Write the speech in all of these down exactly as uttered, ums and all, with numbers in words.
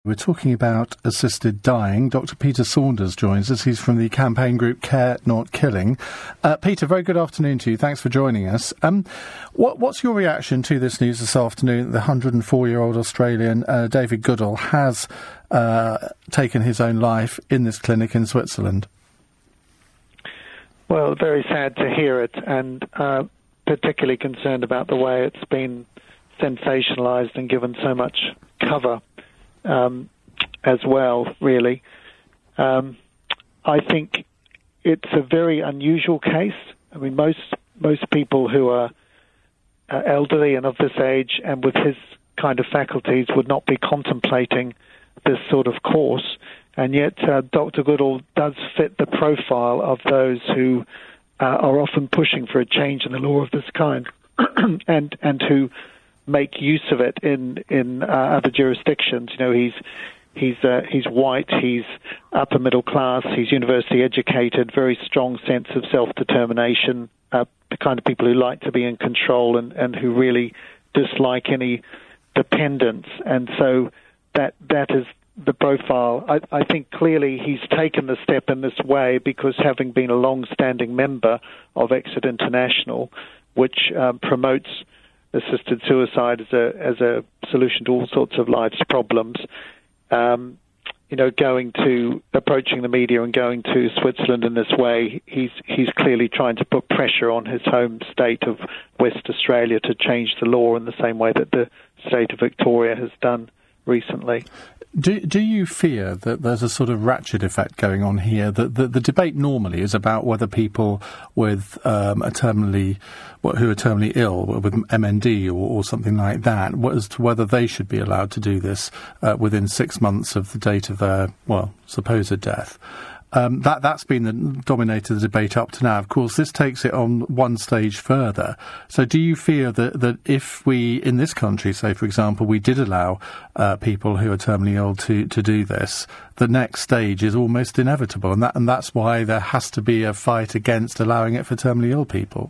We're talking about assisted dying. Doctor Peter Saunders joins us. He's from the campaign group Care Not Killing. Uh, Peter, very good afternoon to you. Thanks for joining us. Um, what, what's your reaction to this news this afternoon? The one hundred four-year-old Australian uh, David Goodall has uh, taken his own life in this clinic in Switzerland. Well, very sad to hear it, and uh, particularly concerned about the way it's been sensationalised and given so much cover. Um, as well, really. Um, I think it's a very unusual case. I mean, most most people who are uh, elderly and of this age and with his kind of faculties would not be contemplating this sort of course, and yet uh, Doctor Goodall does fit the profile of those who uh, are often pushing for a change in the law of this kind, and and who make use of it in in uh, other jurisdictions. You know, he's he's uh, he's white, he's upper middle class, he's university educated, very strong sense of self-determination, uh, the kind of people who like to be in control and, and who really dislike any dependence. And so that that is the profile. I, I think clearly he's taken the step in this way because having been a long-standing member of Exit International, which um, promotes assisted suicide as a as a solution to all sorts of life's problems, um, you know, going to approaching the media and going to Switzerland in this way, he's he's clearly trying to put pressure on his home state of West Australia to change the law in the same way that the state of Victoria has done recently. Do do you fear that there's a sort of ratchet effect going on here? That the, the debate normally is about whether people with um, a terminally, who are terminally ill with M N D or, or something like that, as to whether they should be allowed to do this uh, within six months of the date of their, well, supposed death. Um, that, that's been the, dominated the debate up to now. Of course, this takes it on one stage further. So do you fear that, that if we, in this country, say, for example, we did allow uh, people who are terminally ill to, to do this, the next stage is almost inevitable, and that and that's why there has to be a fight against allowing it for terminally ill people?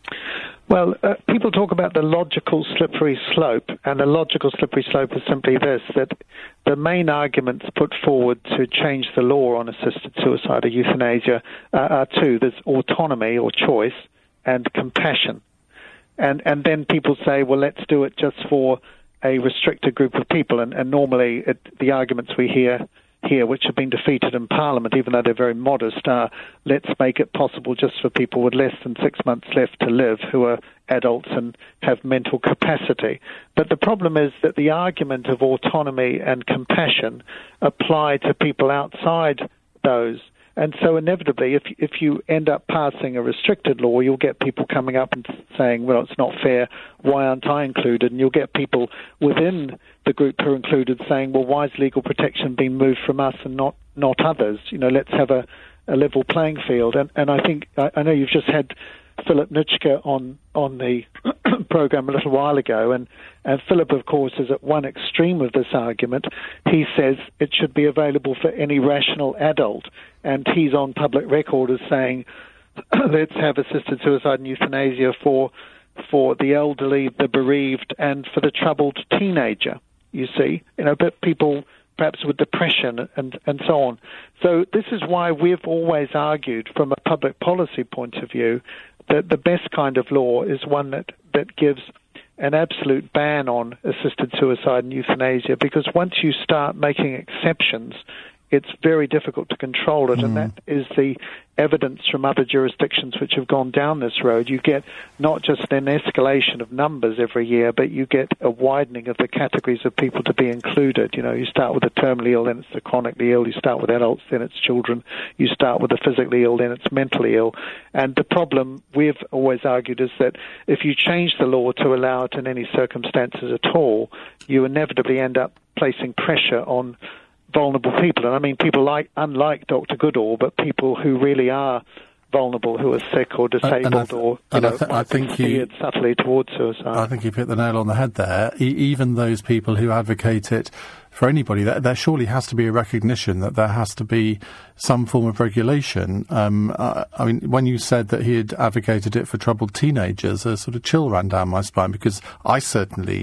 Well, uh, people talk about the logical slippery slope, and the logical slippery slope is simply this, that the main arguments put forward to change the law on assisted suicide or euthanasia uh, are two. There's autonomy or choice and compassion. And and then people say, well, let's do it just for a restricted group of people. And, and normally it, the arguments we hear here, which have been defeated in Parliament, even though they're very modest, are let's make it possible just for people with less than six months left to live who are adults and have mental capacity. But the problem is that the argument of autonomy and compassion apply to people outside those. And so inevitably, if if you end up passing a restricted law, you'll get people coming up and saying, well, it's not fair, why aren't I included? And you'll get people within the group who are included saying, well, why is legal protection being moved from us and not, not others? You know, let's have a, a level playing field. And, and I think, I, I know you've just had Philip Nitschke on, on the program a little while ago, and, and Philip, of course, is at one extreme of this argument. He says it should be available for any rational adult, and he's on public record as saying, let's have assisted suicide and euthanasia for for the elderly, the bereaved, and for the troubled teenager, you see. You know, but people perhaps with depression and, and so on. So this is why we've always argued from a public policy point of view that the best kind of law is one that, that gives an absolute ban on assisted suicide and euthanasia, because once you start making exceptions, it's very difficult to control it, mm. and that is the evidence from other jurisdictions which have gone down this road. You get not just an escalation of numbers every year, but you get a widening of the categories of people to be included. You know, you start with the terminally ill, then it's the chronically ill. You start with adults, then it's children. You start with the physically ill, then it's mentally ill. And the problem we've always argued is that if you change the law to allow it in any circumstances at all, you inevitably end up placing pressure on vulnerable people, and I mean people like, unlike Doctor Goodall, but people who really are vulnerable, who are sick or disabled, th- or you know, I, th- I think steered you, subtly towards suicide. I think you've hit the nail on the head there. E- even those people who advocate it for anybody, there, there surely has to be a recognition that there has to be some form of regulation. Um, I, I mean, when you said that he had advocated it for troubled teenagers, a sort of chill ran down my spine, because I certainly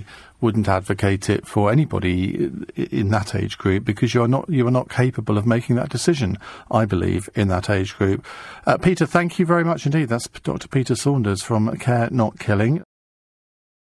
wouldn't advocate it for anybody in that age group, because you are not you are not capable of making that decision, I believe, in that age group. Uh, Peter, thank you very much indeed. That's Doctor Peter Saunders from Care Not Killing.